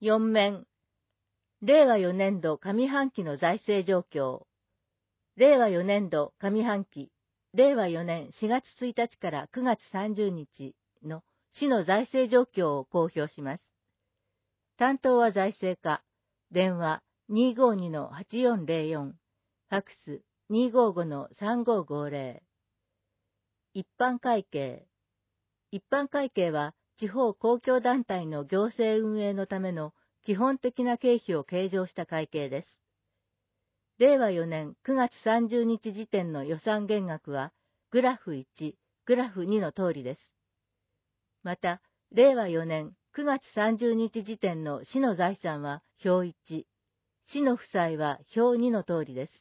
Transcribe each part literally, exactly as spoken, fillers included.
よん面、れいわよねんど上半期の財政状況。れいわよねんど上半期、れいわよねんしがつついたちからくがつさんじゅうにちの市の財政状況を公表します。担当は財政課、電話 にーごーにのはちよんぜろよん、ファックス にーごーごのさんごーごーぜろ。一般会計。一般会計は地方公共団体の行政運営のための基本的な経費を計上した会計です。れいわよねんくがつさんじゅうにち時点の予算減額はグラフいち、グラフにの通りです。また、れいわよねんくがつさんじゅうにち時点の市の財産は表いち、市の負債は表にの通りです。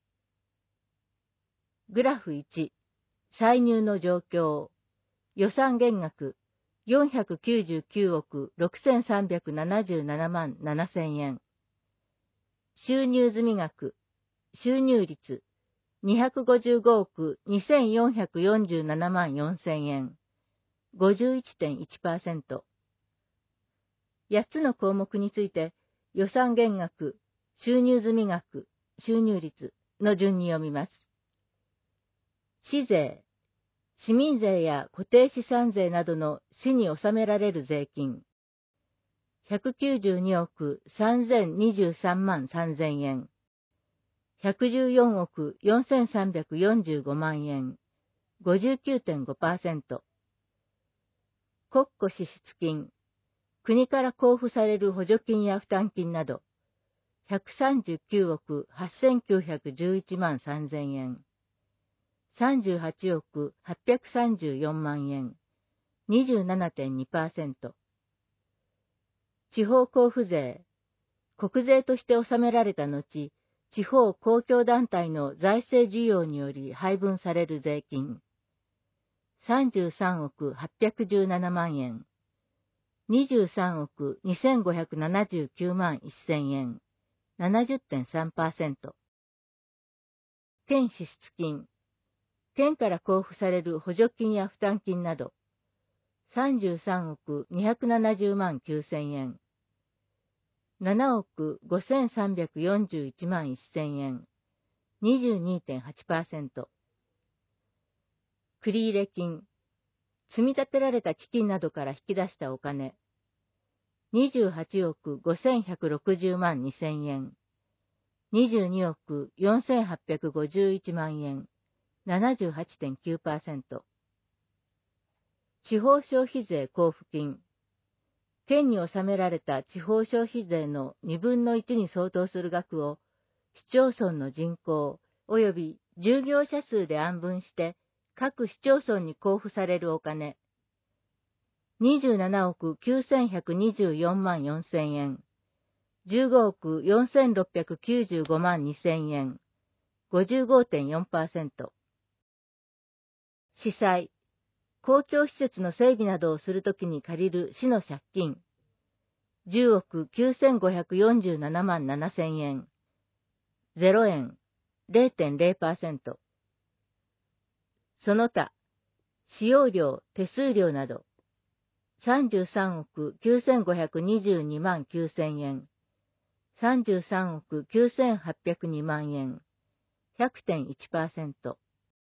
グラフいち、歳入の状況。予算減額よんひゃくきゅうじゅうきゅうおくろくせんさんびゃくななじゅうななまんななせんえん。収入済額、収入率にひゃくごじゅうごおくにせんよんひゃくよんじゅうななまんよんせんえん。ごじゅういってんいちパーセント。やっつの項目について予算減額、収入済額、収入率の順に読みます。市税。市民税や固定資産税などの市に納められる税金。ひゃくきゅうじゅうにおくさんぜんにじゅうさんまんさんぜんえん。ひゃくじゅうよんおくよんせんさんびゃくよんじゅうごまんえん。ごじゅうきゅうてんごパーセント。国庫支出金。国から交付される補助金や負担金など。ひゃくさんじゅうきゅうおくはっせんきゅうひゃくじゅういちまんさんぜんえん。さんじゅうはちおくはっぴゃくさんじゅうよんまんえん。にじゅうななてんにパーセント。地方交付税。国税として納められた後、地方公共団体の財政需要により配分される税金。さんじゅうさんおくはっぴゃくじゅうななまんえん。にじゅうさんおくにせんごひゃくななじゅうきゅうまんせんえん。ななじゅってんさんパーセント。県支出金。県から交付される補助金や負担金など。さんじゅうさんおくにひゃくななじゅうまんきゅうせんえん。ななおくごせんさんびゃくよんじゅういちまんせんえん。にじゅうにてんはちパーセント。繰入金。積み立てられた基金などから引き出したお金。にじゅうはちおくごせんひゃくろくじゅうまんにせんえん。にじゅうにおくよんせんはっぴゃくごじゅういちまんえん。ななじゅうはちてんきゅうパーセント。地方消費税交付金。県に納められた地方消費税のにぶんのいちに相当する額を、市町村の人口及び従業者数で案分して、各市町村に交付されるお金。にじゅうななおくきゅうせんひゃくにじゅうよんまんよんせんえん。じゅうごおくよんせんろっぴゃくきゅうじゅうごまんにせんえん。ごじゅうごてんよんパーセント。市債。公共施設の整備などをするときに借りる市の借金。じゅうおくきゅうせんごひゃくよんじゅうななまんななせんえん。ゼロえん。れいてんれいパーセント。その他、使用料、手数料など。さんじゅうさんおくきゅうせんごひゃくにじゅうにまんきゅうせんえん。さんじゅうさんおくきゅうせんはっぴゃくにまんえん。ひゃくてんいちパーセント。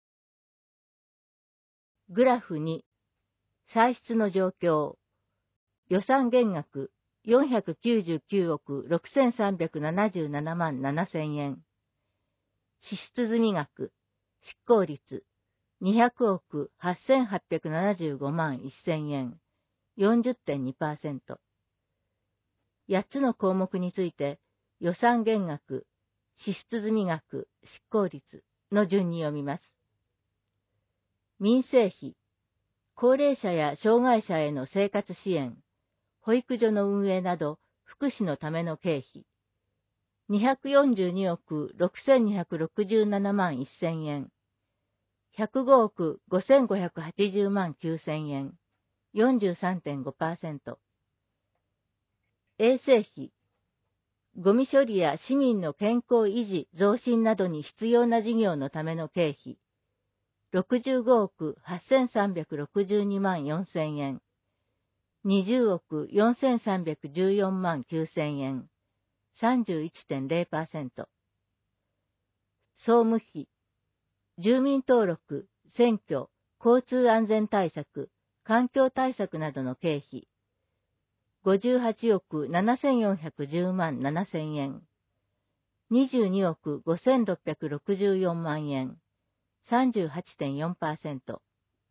グラフに、歳出の状況。予算減額よんひゃくきゅうじゅうきゅうおくろくせんさんびゃくななじゅうななまんななせんえん。支出済額、執行率にひゃくおくはっせんはっぴゃくななじゅうごまんせんえん。よんじゅってんにパーセント。やっつの項目について予算減額、支出済額、執行率の順に読みます。民生費、高齢者や障害者への生活支援、保育所の運営など福祉のための経費。にひゃくよんじゅうにおくろくせんにひゃくろくじゅうななまんせんえん。ひゃくごおくごせんごひゃくはちじゅうまんきゅうせんえん。よんじゅうさんてんごパーセント。衛生費。ゴミ処理や市民の健康維持増進などに必要な事業のための経費。ろくじゅうごおくはっせんさんびゃくろくじゅうにまんよんせんえん。 にじゅうおくよんせんさんびゃくじゅうよんまんきゅうせんえん、さんじゅういちてんゼロパーセント。総務費、住民登録、選挙、交通安全対策、環境対策などの経費、ごじゅうはちおくななせんよんひゃくじゅうまんななせんえん、にじゅうにおくごせんろっぴゃくろくじゅうよんまんえん、さんじゅうはちてんよんパーセント。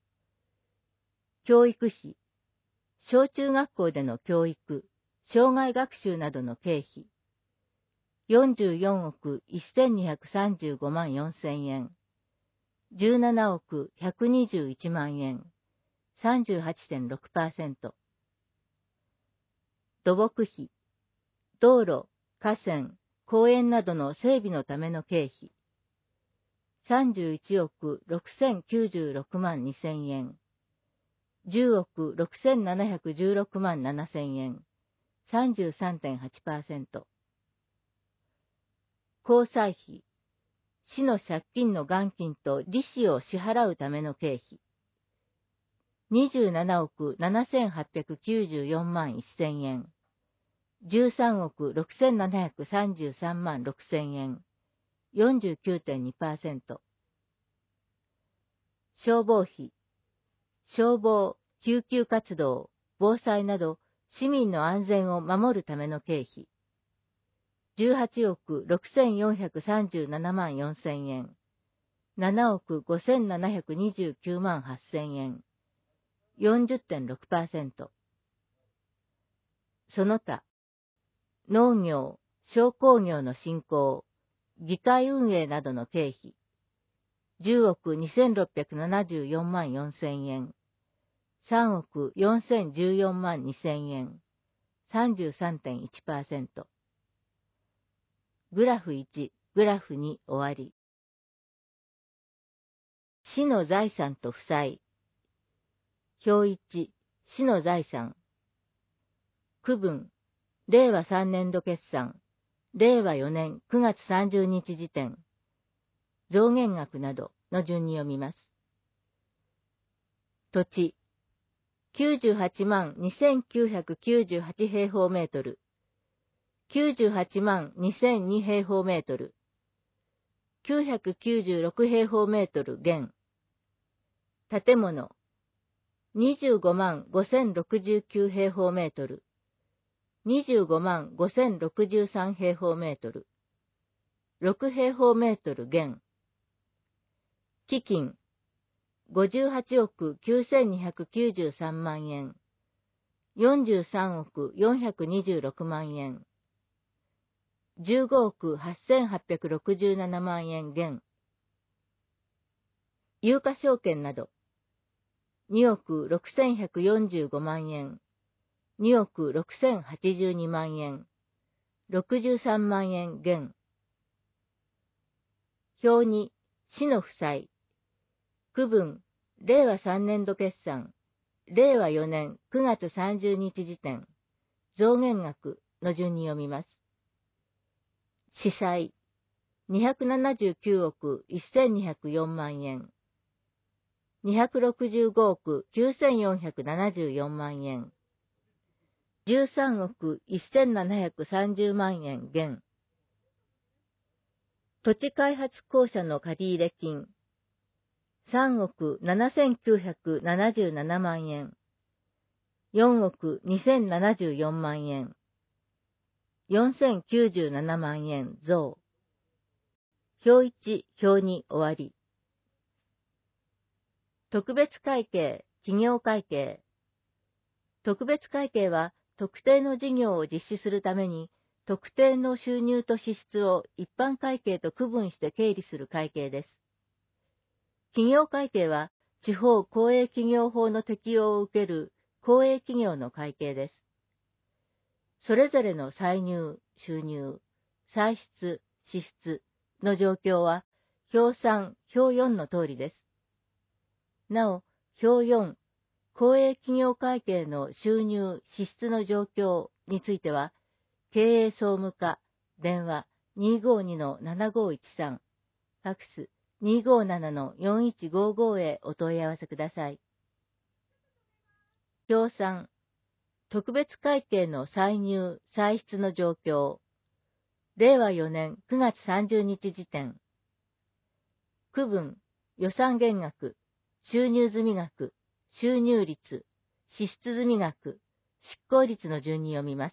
教育費、小中学校での教育、生涯学習などの経費、よんじゅうよんおくせんにひゃくさんじゅうごまんよんせんえん、じゅうななおくひゃくにじゅういちまんえん、さんじゅうはちてんろくパーセント。土木費、道路、河川、公園などの整備のための経費、さんじゅういちおくろくせんきゅうじゅうろくまんにせんえん、じゅうおくろくせんななひゃくじゅうろくまんななせんえん、さんじゅうさんてんはちパーセント。交際費、市の借金の元金と利子を支払うための経費、にじゅうななおくななせんはっぴゃくきゅうじゅうよんまんせんえん、じゅうさんおくろくせんななひゃくさんじゅうさんまんろくせんえん、よんじゅうきゅうてんにパーセント。消防費、消防、救急活動、防災など市民の安全を守るための経費、じゅうはちおくろくせんよんひゃくさんじゅうななまんよんせんえん、ななおくごせんななひゃくにじゅうきゅうまんはっせんえん、よんじゅってんろくパーセント。その他、農業、商工業の振興、議会運営などの経費、じゅうおくにせんろっぴゃくななじゅうよんまんよんせんえん、さんおくよんせんじゅうよんまんにせんえん、さんじゅうさんてんいちパーセント。グラフいち、グラフに終わり。市の財産と負債。表いち、市の財産。区分、れいわさんねんど決算、れいわよねんくがつさんじゅうにち時点、増減額などの順に読みます。土地、きゅうじゅうはちまんにせんきゅうひゃくきゅうじゅうはち平方メートル、きゅうじゅうはちまんにせんに平方メートル、きゅうひゃくきゅうじゅうろく平方メートル減。建物、にじゅうごまんごせんろくじゅうきゅう平方メートル、にじゅうごまんごせんろくじゅうさん平方メートル、ろく平方メートル減。基金、ごじゅうはちおくきゅうせんにひゃくきゅうじゅうさんまんえん、よんじゅうさんおくよんひゃくにじゅうろくまんえん、じゅうごおくはっせんはっぴゃくろくじゅうななまんえん減。有価証券など、におくろくせんひゃくよんじゅうごまんえん、におくろくせんはちじゅうにまんえん、ろくじゅうさんまんえん減。表に、市の負債。区分、れいわさんねんど決算、れいわよねんくがつさんじゅうにち時点、増減額の順に読みます。市債、にひゃくななじゅうきゅうおくせんにひゃくよんまんえん、にひゃくろくじゅうごおくきゅうせんよんひゃくななじゅうよんまんえん、じゅうさんおくせんななひゃくさんじゅうまんえん減。土地開発公社の借入金、さんおくななせんきゅうひゃくななじゅうななまんえん、よんおくにせんななじゅうよんまんえん、よんせんきゅうじゅうななまんえん増。表いち、表に終わり。特別会計、企業会計。特別会計は特定の事業を実施するために、特定の収入と支出を一般会計と区分して経理する会計です。企業会計は地方公営企業法の適用を受ける公営企業の会計です。それぞれの歳入、収入、歳出、支出の状況は表さん、表よんの通りです。なお、表よん、公営企業会計の収入・支出の状況については、経営総務課、電話 にーごーにのななごーいちさん、ファックス にーごーななのよんいちごーごー へお問い合わせください。表さん、 特別会計の歳入・歳出の状況。れいわよねんくがつさんじゅうにち時点。区分、予算減額、収入済額、収入率、支出済額、執行率の順に読みます。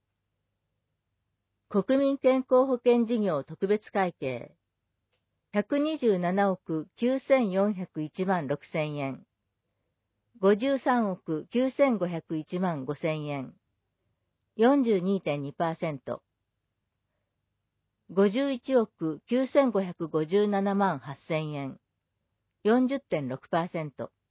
国民健康保険事業特別会計。ひゃくにじゅうななおくきゅうせんよんひゃくいちまんろくせんえん。ごじゅうさんおくきゅうせんごひゃくいちまんごせんえん。よんじゅうにてんにパーセント。ごじゅういちおくきゅうせんごひゃくごじゅうななまんはっせんえん。よんじゅってんろくパーセント。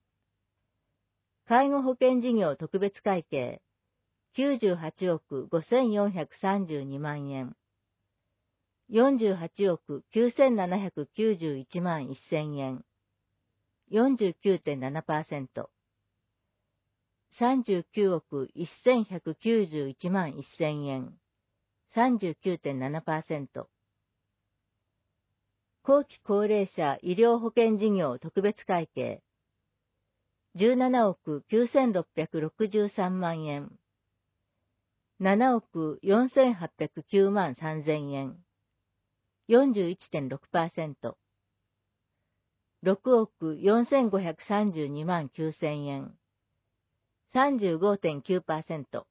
介護保険事業特別会計。きゅうじゅうはちおくごせんよんひゃくさんじゅうにまんえん。よんじゅうはちおくきゅうせんななひゃくきゅうじゅういちまんせんえん。よんじゅうきゅうてんななパーセント。さんじゅうきゅうおくせんひゃくきゅうじゅういちまんせんえん。さんじゅうきゅうてんななパーセント。後期高齢者医療保険事業特別会計。じゅうななおくきゅうせんろっぴゃくろくじゅうさんまんえん。ななおくよんせんはっぴゃくきゅうまんさんぜんえん。よんじゅういちてんろくパーセント。ろくおくよんせんごひゃくさんじゅうにまんきゅうせんえん。さんじゅうごてんきゅうパーセント。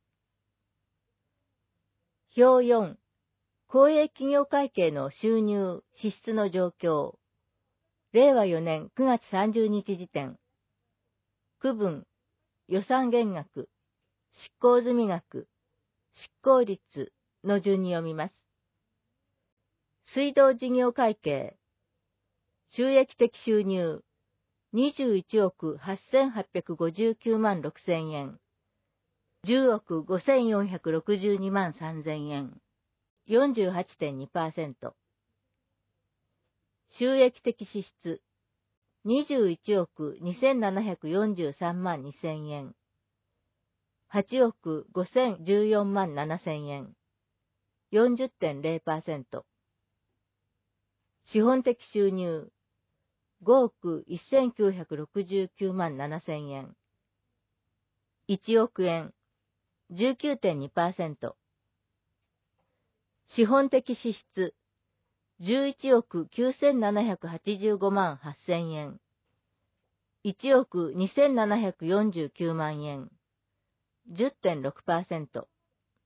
表よん、公営企業会計の収入・支出の状況。れいわよねんくがつさんじゅうにち時点。区分、予算減額、執行済額、執行率の順に読みます。水道事業会計。収益的収入、にじゅういちおくはっせんはっぴゃくごじゅうきゅうまんろくせんえん。じゅうおくごせんよんひゃくろくじゅうにまんさんぜんえん。よんじゅうはちてんにパーセント。収益的支出、にじゅういちおくにせんななひゃくよんじゅうさんまんにせんえん。はちおくごせんじゅうよんまんななせんえん。よんじゅってんれいパーセント。資本的収入、ごおくせんきゅうひゃくろくじゅうきゅうまんななせんえん。いちおくえん、じゅうきゅうてんにパーセント。資本的支出、じゅういちおくきゅうせんななひゃくはちじゅうごまんはっせんえん。いちおくにせんななひゃくよんじゅうきゅうまんえん。じゅってんろくパーセント。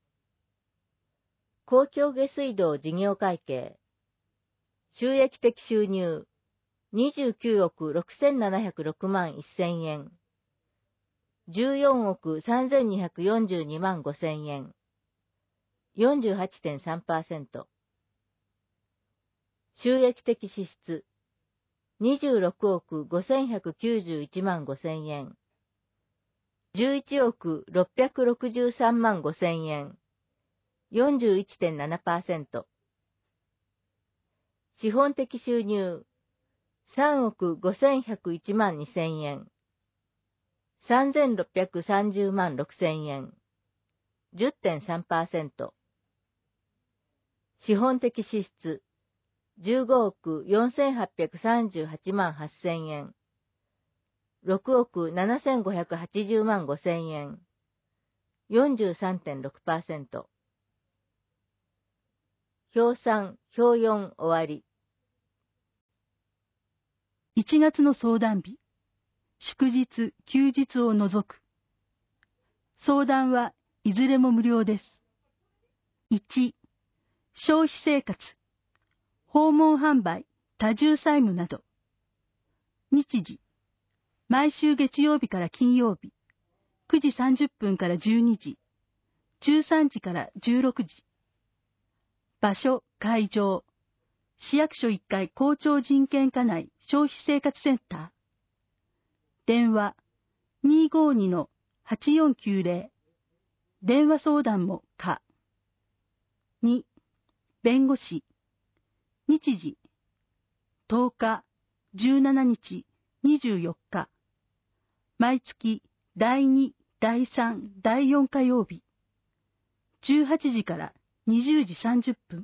公共下水道事業会計。収益的収入、にじゅうきゅうおくろくせんななひゃくろくまんせんえん。じゅうよんおくさんぜんにひゃくよんじゅうにまんごせんえん。よんじゅうはちてんさんパーセント。収益的支出、にじゅうろくおくごせんひゃくきゅうじゅういちまんごせんえん。じゅういちおくろっぴゃくろくじゅうさんまんごせんえん。よんじゅういちてんななパーセント。資本的収入、さんおくごせんひゃくいちまんにせんえん。さんぜんろっぴゃくさんじゅうまんろくせんえん。じゅってんさんパーセント。資本的支出、じゅうごおくよんせんはっぴゃくさんじゅうはちまんはっせんえん。ろくおくななせんごひゃくはちじゅうまんごせんえん。よんじゅうさんてんろくパーセント。表さん、表よん終わり。 いちがつの相談日、祝日、休日を除く。相談はいずれも無料です。いち、消費生活、訪問販売、多重債務など。日時、毎週月曜日から金曜日、くじさんじゅっぷんからじゅうにじ、じゅうさんじからじゅうろくじ。場所、会場、市役所いっかい校長人権課内消費生活センター。電話 にーごーにのはちよんきゅうぜろ。電話相談も可。に、弁護士。日時、とおか、じゅうしちにち、にじゅうよっか。毎月だいに、だいさん、だいよん火曜日。じゅうはちじからにじゅうじさんじゅっぷん。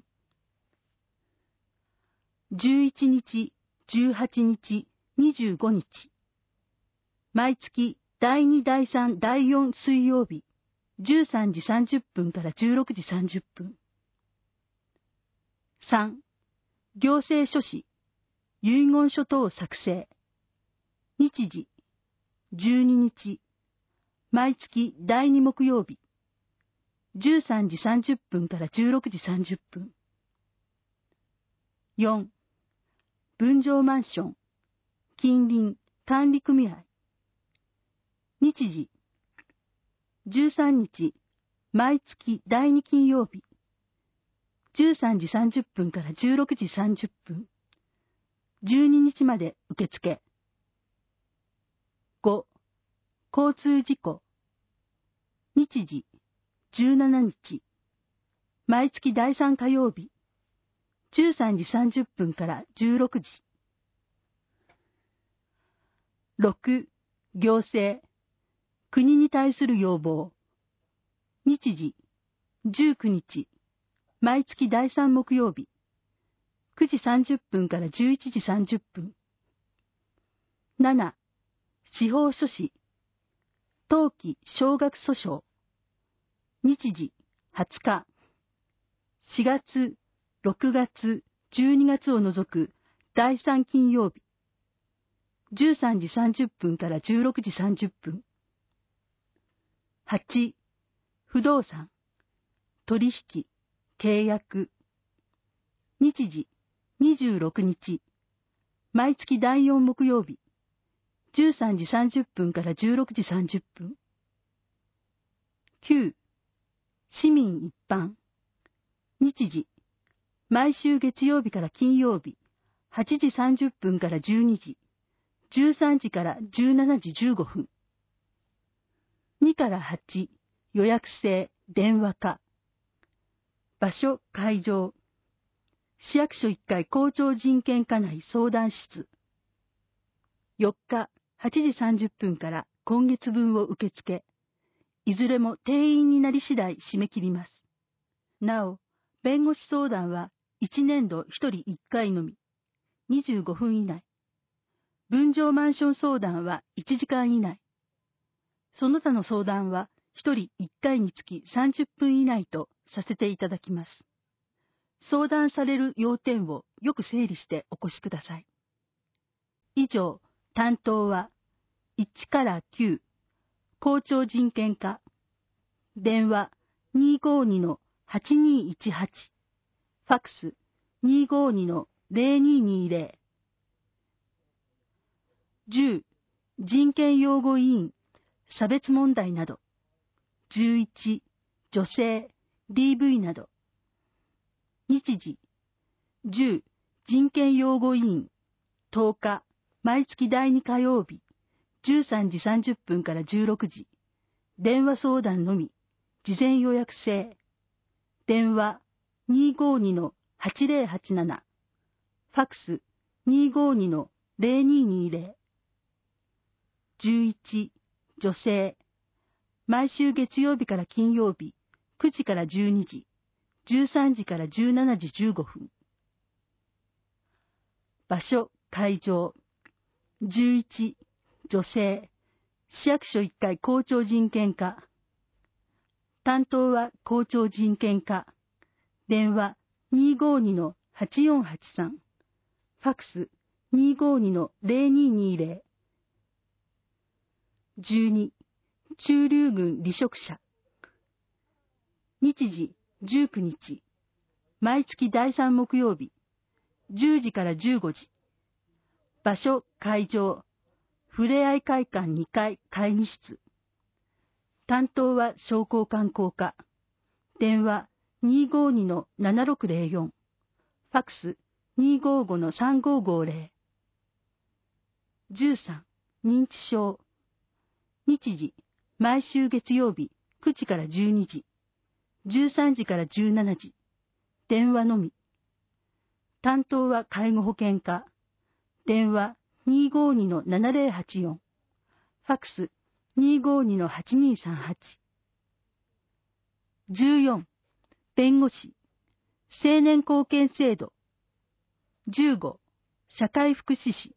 じゅういちにち、じゅうはちにち、にじゅうごにち。毎月だいに、だいさん、だいよん水曜日。 じゅうさんじさんじゅっぷんからじゅうろくじさんじゅっぷん。さん. 行政書士、遺言書等作成。日時、じゅうににち、毎月だいに木曜日、じゅうさんじさんじゅっぷんからじゅうろくじさんじゅっぷん。よん. 分譲マンション、近隣管理組合。日時、じゅうさんにち、毎月だいに金曜日、じゅうさんじさんじゅっぷんからじゅうろくじさんじゅっぷん、じゅうににちまで受付。ご. 交通事故。日時、じゅうしちにち、毎月だいさん火曜日、じゅうさんじさんじゅっぷんからじゅうろくじ。ろく. 行政、国に対する要望。日時、じゅうくにち、毎月だいさん木曜日、くじさんじゅっぷんからじゅういちじさんじゅっぷん。なな. 司法書士、登記少額訴訟。日時、はつか、しがつ、ろくがつ、じゅうにがつを除くだいさん金曜日、じゅうさんじさんじゅっぷんからじゅうろくじさんじゅっぷん。はち. 不動産、取引、契約。日時、にじゅうろくにち、毎月だいよん木曜日、じゅうさんじさんじゅっぷんからじゅうろくじさんじゅっぷん。きゅう. 市民一般。日時、毎週月曜日から金曜日、はちじさんじゅっぷんからじゅうにじ、じゅうさんじからじゅうしちじじゅうごふん。にからはち、予約制、電話か。場所、会場。市役所いっかい校長人権課内相談室。よっか、はちじさんじゅっぷんから今月分を受け付け、いずれも定員になり次第締め切ります。なお、弁護士相談はいちねんどひとりいっかいのみ、にじゅうごふん以内。分譲マンション相談はいちじかん以内。その他の相談はひとりいっかいにつきさんじゅっぷん以内とさせていただきます。相談される要点をよく整理してお越しください。以上、担当はいちからきゅう、校長人権課。電話にーごーにのはちにーいちはち。ファックスにーごーにのぜろにーにーぜろ。じゅう. 人権擁護委員、差別問題など。じゅういち. 女性、ディーブイ など。日時、じゅう. 人権擁護委員、とおか、毎月だいに火曜日、じゅうさんじさんじゅっぷんからじゅうろくじ。電話相談のみ、事前予約制。電話にーごーにのはちぜろはちなな。ファックスにーごーにのぜろにーにーぜろ。じゅういち. 女性。毎週月曜日から金曜日、くじからじゅうにじ、じゅうさんじからじゅうしちじじゅうごふん。場所、会場。じゅういち. 女性。市役所いっかい校長人権課。担当は校長人権課。電話にーごーにのはちよんはちさん。ファックスにーごーにのぜろにーにーぜろ。じゅうに. 駐留軍離職者。日時じゅうくにち、毎月だいさん木曜日、じゅうじからじゅうごじ。場所、会場、ふれあい会館にかい会議室。担当は商工観光課。電話にーごーにのななろくぜろよん。ファックスにーごーごのさんごーごーぜろ。じゅうさん. 認知症。日時、毎週月曜日、くじからじゅうにじ、じゅうさんじからじゅうしちじ。電話のみ。担当は介護保険課。電話にーごーにのななぜろはちよん。ファックスにーごーにのはちにーさんはち。じゅうよん. 弁護士。青年貢献制度。じゅうご. 社会福祉士。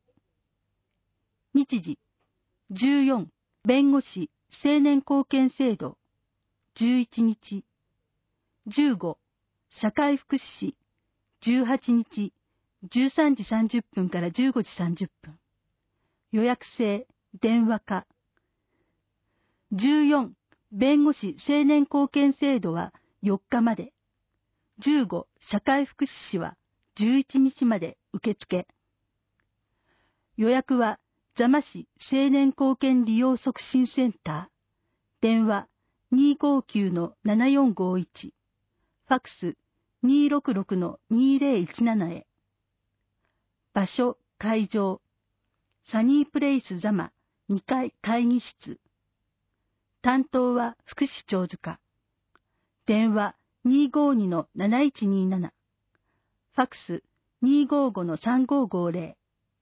日時、じゅうよん. 弁護士青年貢献制度。 じゅういちにち。じゅうご、社会福祉士、じゅうはちにち、じゅうさんじさんじゅっぷんからじゅうごじさんじゅっぷん。予約制、電話か。じゅうよん、弁護士青年貢献制度はよっかまで。じゅうご、社会福祉士はじゅういちにちまで受付。予約は座間市青年貢献利用促進センター。電話 にーごーきゅうのななよんごいち。ファックス にーろくろくのにーぜろいちなな へ。場所、会場。サニープレイス座間にかい会議室。担当は福祉長寿課。電話 にーごーにのなないちにーなな。ファックス にーごーごのさんごーごーぜろ。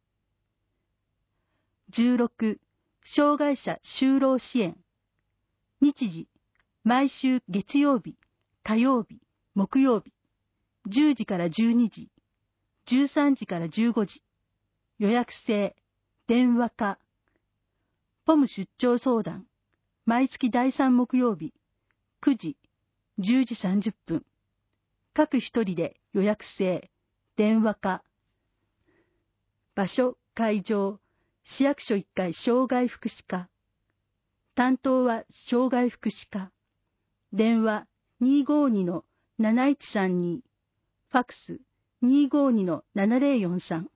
じゅうろく、障害者就労支援。日時、毎週月曜日、火曜日、木曜日、じゅうじからじゅうにじ、じゅうさんじからじゅうごじ。予約制、電話か。ポム出張相談。毎月だいさん木曜日、くじ、じゅうじさんじゅっぷん。各一人で予約制、電話か。場所、会場、市役所いっかい障害福祉課。担当は障害福祉課。電話 にーごーにのなないちさんに。ファックス にーごーにのななぜろよんさん。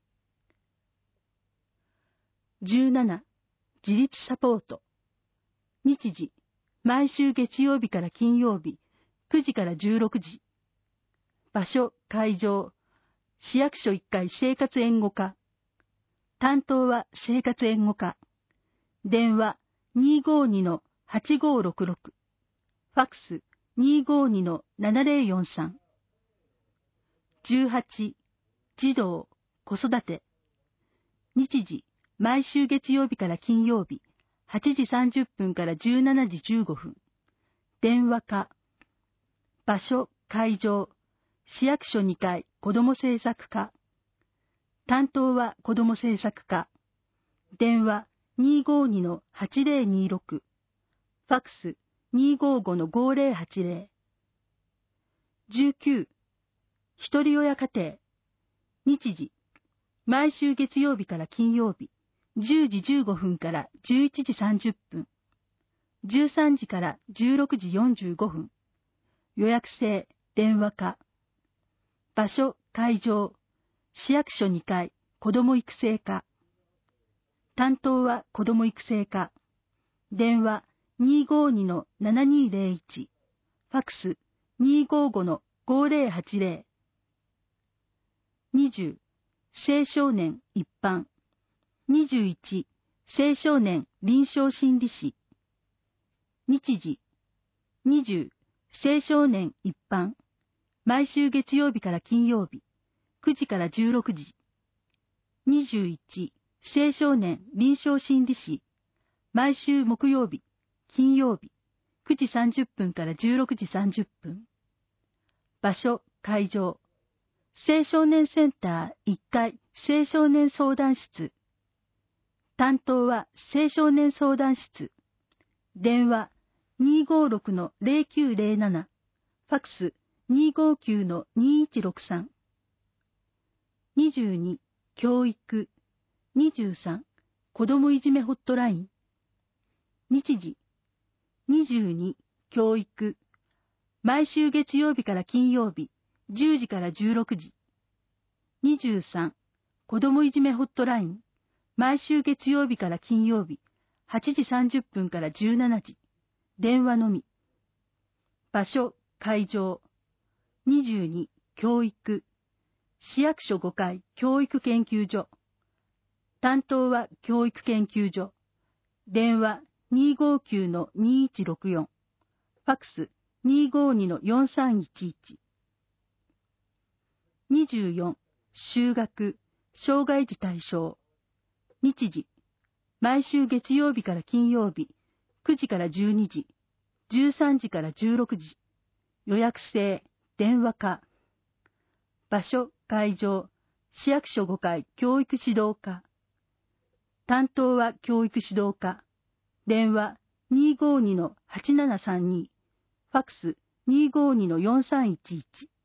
じゅうなな、自立サポート。日時、毎週月曜日から金曜日、くじからじゅうろくじ。場所、会場、市役所いっかい生活援護課。担当は生活援護課。電話 にーごーにのはちごーろくろく。ファックス にーごーにのななぜろよんさん。じゅうはち、児童、子育て。日時、毎週月曜日から金曜日、はちじさんじゅっぷんからじゅうしちじじゅうごふん。電話か。場所、会場、市役所にかい子ども政策課。担当は子ども政策課。電話 にーごーにのはちぜろにろく。ファックス にーごーごのごぜろはちぜろ。じゅうきゅう、ひとり親家庭。日時、毎週月曜日から金曜日、じゅうじじゅうごふんからじゅういちじさんじゅっぷん。じゅうさんじからじゅうろくじよんじゅうごふん。予約制、電話か。場所、会場、市役所にかい、子ども育成課。担当は子ども育成課。電話 にーごーにのななにーぜろいち。ファックス にーごーごのごぜろはちぜろ。にじゅう、青少年一般。にじゅういち、青少年臨床心理士。日時、にじゅう、青少年一般。毎週月曜日から金曜日、くじからじゅうろくじ。にじゅういち、青少年臨床心理士。毎週木曜日、金曜日、くじさんじゅっぷんからじゅうろくじさんじゅっぷん。場所、会場。青少年センターいっかい青少年相談室。担当は青少年相談室。電話 にーごーろくのぜろきゅうぜろなな。ファックス にーごーきゅうのにーいちろくさん。にじゅうに、教育。にじゅうさん、子どもいじめホットライン。日時。にじゅうに、教育。毎週月曜日から金曜日、じゅうじからじゅうろくじ。にじゅうさん、子どもいじめホットライン。毎週月曜日から金曜日、はちじさんじゅっぷんからじゅうしちじ。電話のみ。場所、会場。にじゅうに、教育。市役所ごかい教育研究所。担当は教育研究所。電話 にーごーきゅうのにーいちろくよん。ファックス にーごーにのよんさんいちいち。にじゅうよん、就学、障害児対象。日時、毎週月曜日から金曜日、くじからじゅうにじ、じゅうさんじからじゅうろくじ。予約制、電話か。場所、会場、市役所ごかい教育指導課。担当は教育指導課。電話 にーごーにのはちななさんに。 ファックス にーごーにのよんさんいちいち。